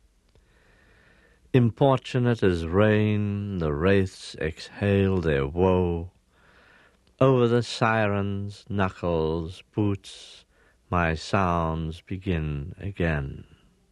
Speaker 7: Importunate as rain, the wraiths exhale their woe. Over the sirens, knuckles, boots, my sounds begin again.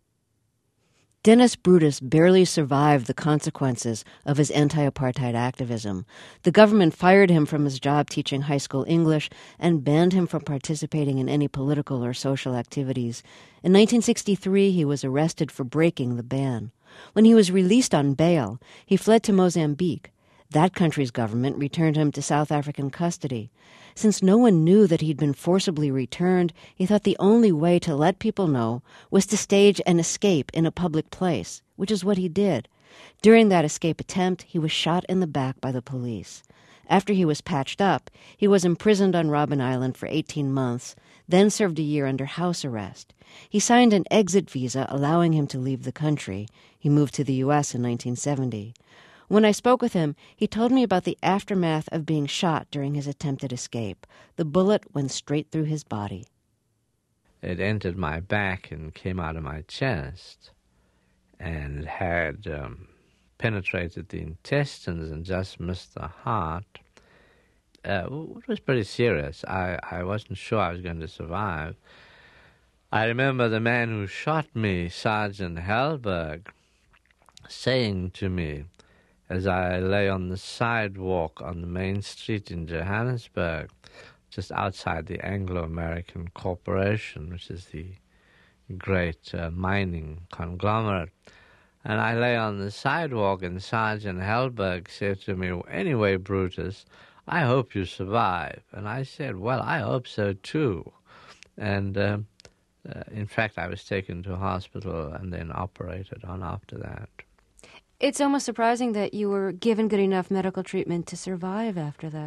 Speaker 1: Dennis Brutus barely survived the consequences of his anti-apartheid activism. The government fired him from his job teaching high school English and banned him from participating in any political or social activities. In 1963, he was arrested for breaking the ban. When he was released on bail, he fled to Mozambique. That country's government returned him to South African custody. Since no one knew that he'd been forcibly returned, he thought the only way to let people know was to stage an escape in a public place, which is what he did. During that escape attempt, he was shot in the back by the police. After he was patched up, he was imprisoned on Robben Island for 18 months, then served a year under house arrest. He signed an exit visa allowing him to leave the country. He moved to the U.S. in 1970. When I spoke with him, he told me about the aftermath of being shot during his attempted escape. The bullet went straight through his body.
Speaker 7: It entered my back and came out of my chest, and it had penetrated the intestines and just missed the heart. It was pretty serious. I wasn't sure I was going to survive. I remember the man who shot me, Sergeant Hellberg, saying to me, as I lay on the sidewalk on the main street in Johannesburg, just outside the Anglo-American Corporation, which is the great mining conglomerate. And I lay on the sidewalk, and Sergeant Hellberg said to me, "Anyway, Brutus, I hope you survive." And I said, "Well, I hope so too." And in fact, I was taken to hospital and then operated on after that.
Speaker 1: It's almost surprising that you were given good enough medical treatment to survive after that.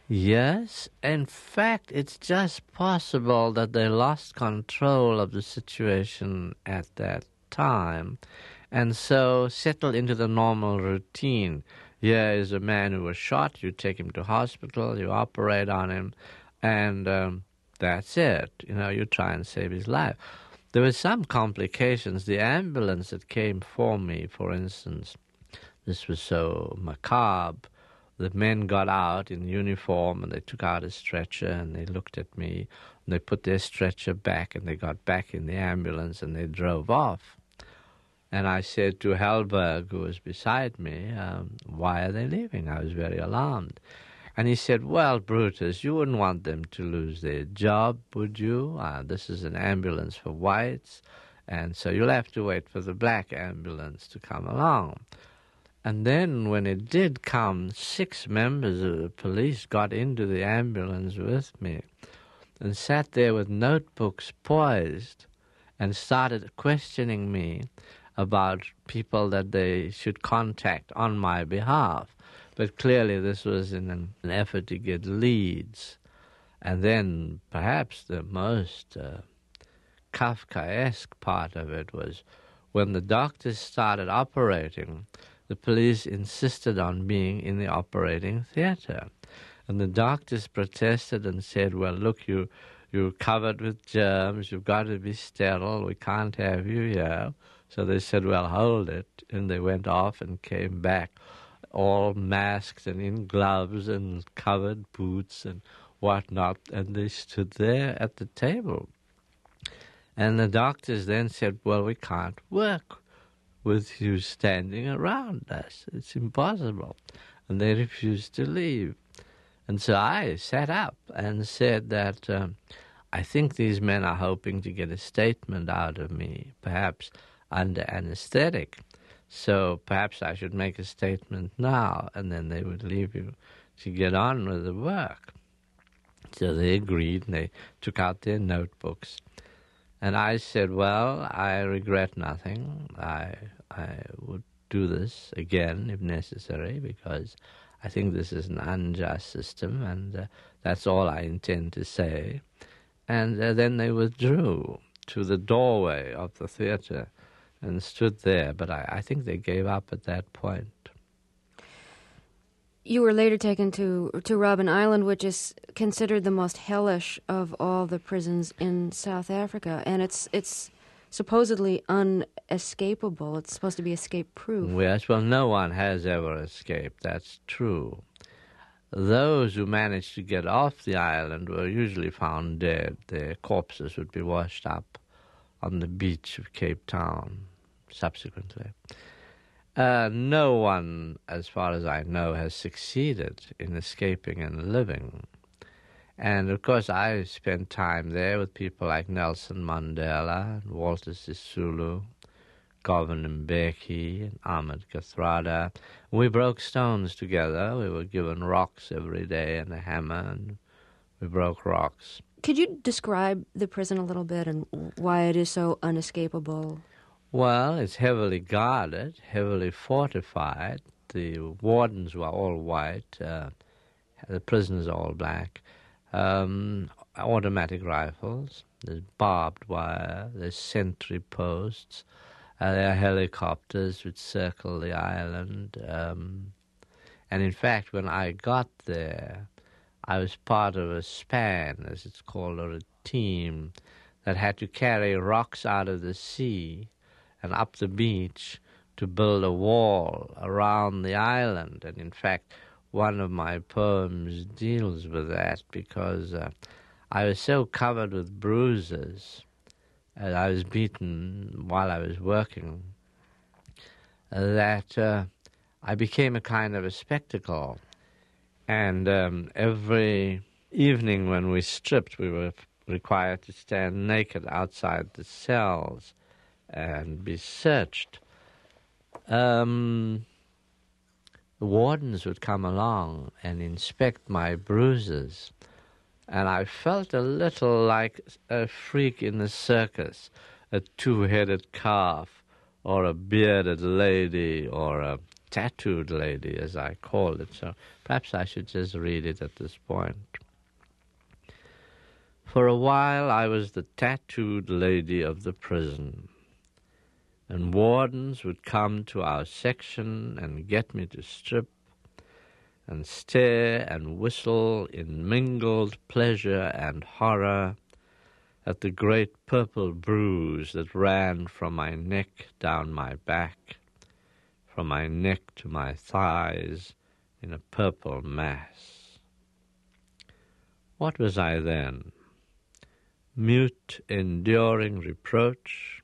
Speaker 7: Yes, in fact, it's just possible that they lost control of the situation at that time and so settled into the normal routine. Here is a man who was shot, you take him to hospital, you operate on him, and that's it. You try and save his life. There were some complications. The ambulance that came for me, for instance, this was so macabre. The men got out in uniform and they took out a stretcher and they looked at me and they put their stretcher back and they got back in the ambulance and they drove off. And I said to Hellberg, who was beside me, why are they leaving? I was very alarmed. And he said, well, Brutus, you wouldn't want them to lose their job, would you? This is an ambulance for whites, and so you'll have to wait for the black ambulance to come along. And then when it did come, 6 members of the police got into the ambulance with me and sat there with notebooks poised and started questioning me about people that they should contact on my behalf. But clearly this was in an effort to get leads. And then perhaps the most Kafkaesque part of it was when the doctors started operating, the police insisted on being in the operating theater. And the doctors protested and said, well, look, you're covered with germs, you've got to be sterile, we can't have you here. So they said, well, hold it. And they went off and came back, all masked and in gloves and covered boots and whatnot. And they stood there at the table. And the doctors then said, well, we can't work with you standing around us. It's impossible. And they refused to leave. And so I sat up and said that I think these men are hoping to get a statement out of me, perhaps under anesthetic. So perhaps I should make a statement now, and then they would leave you to get on with the work. So they agreed, and they took out their notebooks. And I said, well, I regret nothing. I would do this again if necessary, because I think this is an unjust system, and that's all I intend to say. And then they withdrew to the doorway of the theater and stood there, but I think they gave up at that point.
Speaker 1: You were later taken to Robben Island, which is considered the most hellish of all the prisons in South Africa, and it's supposedly unescapable. It's supposed to be escape-proof.
Speaker 7: Yes, well, no one has ever escaped. That's true. Those who managed to get off the island were usually found dead. Their corpses would be washed up on the beach of Cape Town subsequently. No one, as far as I know, has succeeded in escaping and living. And, of course, I spent time there with people like Nelson Mandela, and Walter Sisulu, Govan Mbeki, and Ahmed Kathrada. We broke stones together. We were given rocks every day and a hammer, and we broke rocks.
Speaker 1: Could you describe the prison a little bit and why it is so unescapable?
Speaker 7: Well, it's heavily guarded, heavily fortified. The wardens were all white. The prisoners are all black. Automatic rifles. There's barbed wire. There's sentry posts. There are helicopters which circle the island. And in fact, when I got there, I was part of a span, as it's called, or a team, that had to carry rocks out of the sea and up the beach to build a wall around the island. And in fact, one of my poems deals with that, because I was so covered with bruises, and I was beaten while I was working, that I became a kind of a spectacle. And every evening when we stripped, we were required to stand naked outside the cells and be searched. The wardens would come along and inspect my bruises, and I felt a little like a freak in the circus, a two-headed calf, or a bearded lady, or a tattooed lady, as I called it, so perhaps I should just read it at this point. For a while I was the tattooed lady of the prison, and wardens would come to our section and get me to strip and stare and whistle in mingled pleasure and horror at the great purple bruise that ran from my neck down my back, from my neck to my thighs in a purple mass. What was I then? Mute, enduring reproach,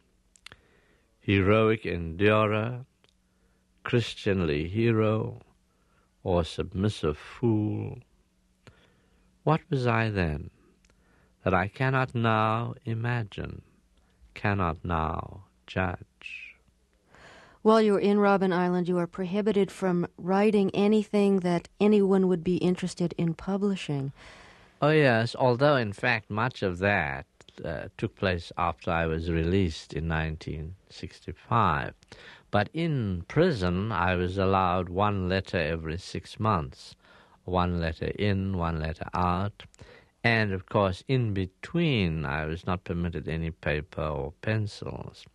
Speaker 7: heroic endurer, Christianly hero, or submissive fool? What was I then that I cannot now imagine, cannot now judge?
Speaker 1: While you're in Robben Island, you are prohibited from writing anything that anyone would be interested in publishing.
Speaker 7: Oh, yes, although, in fact, much of that took place after I was released in 1965. But in prison, I was allowed one letter every 6 months, one letter in, one letter out. And, of course, in between, I was not permitted any paper or pencils.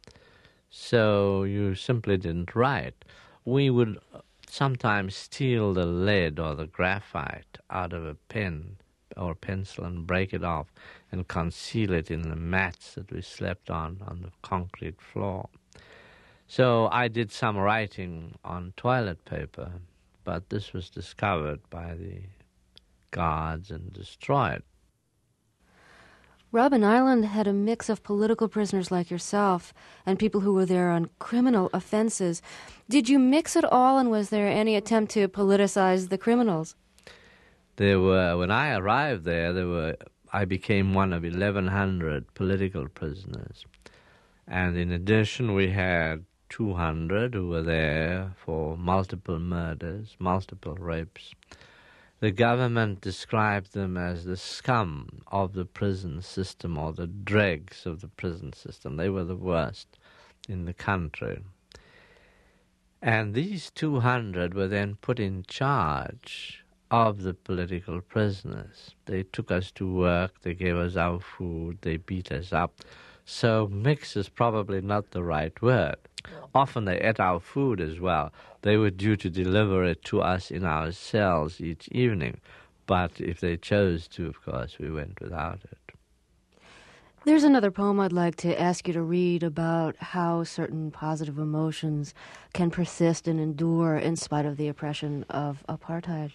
Speaker 7: So you simply didn't write. We would sometimes steal the lead or the graphite out of a pen or pencil and break it off and conceal it in the mats that we slept on the concrete floor. So I did some writing on toilet paper, but this was discovered by the guards and destroyed.
Speaker 1: Robben Island had a mix of political prisoners like yourself and people who were there on criminal offenses. Did you mix it all, and was there any attempt to politicize the criminals?
Speaker 7: There were, when I arrived there, I became one of 1,100 political prisoners. And in addition, we had 200 who were there for multiple murders, multiple rapes. The government described them as the scum of the prison system, or the dregs of the prison system. They were the worst in the country. And these 200 were then put in charge of the political prisoners. They took us to work, they gave us our food, they beat us up. So mix is probably not the right word. Often they ate our food as well. They were due to deliver it to us in our cells each evening. But if they chose to, of course, we went without it.
Speaker 1: There's another poem I'd like to ask you to read about how certain positive emotions can persist and endure in spite of the oppression of apartheid.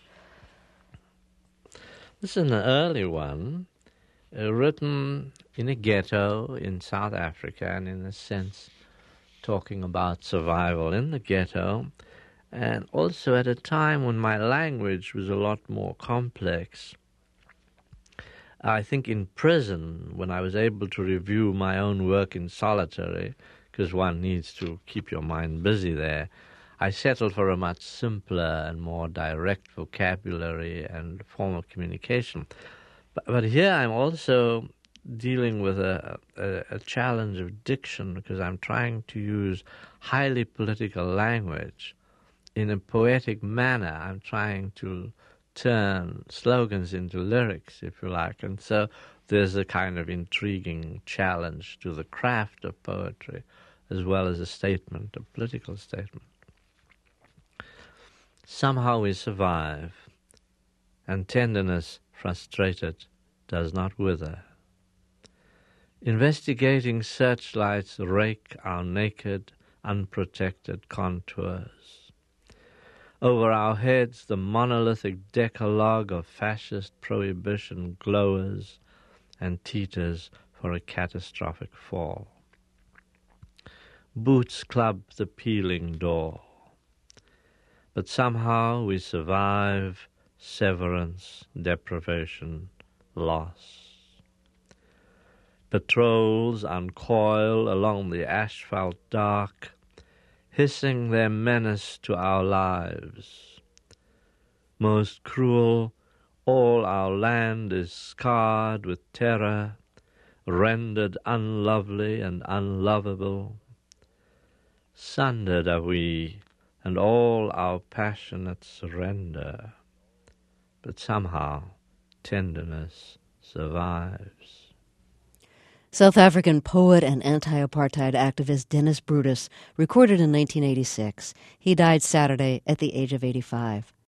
Speaker 7: This is an early one, written in a ghetto in South Africa, and in a sense talking about survival in the ghetto, and also at a time when my language was a lot more complex. I think in prison, when I was able to review my own work in solitary, because one needs to keep your mind busy there, I settled for a much simpler and more direct vocabulary and formal communication. But here I'm also dealing with a challenge of diction, because I'm trying to use highly political language in a poetic manner. I'm trying to turn slogans into lyrics, if you like. And so there's a kind of intriguing challenge to the craft of poetry as well as a statement, a political statement. Somehow we survive, and tenderness frustrated does not wither. Investigating searchlights rake our naked, unprotected contours. Over our heads, the monolithic decalogue of fascist prohibition glowers and teeters for a catastrophic fall. Boots club the peeling door. But somehow we survive severance, deprivation, loss. Patrols uncoil along the asphalt dark, hissing their menace to our lives. Most cruel, all our land is scarred with terror, rendered unlovely and unlovable. Sundered are we, and all our passionate surrender. But somehow tenderness survives.
Speaker 1: South African poet and anti-apartheid activist Dennis Brutus recorded in 1986. He died Saturday at the age of 85.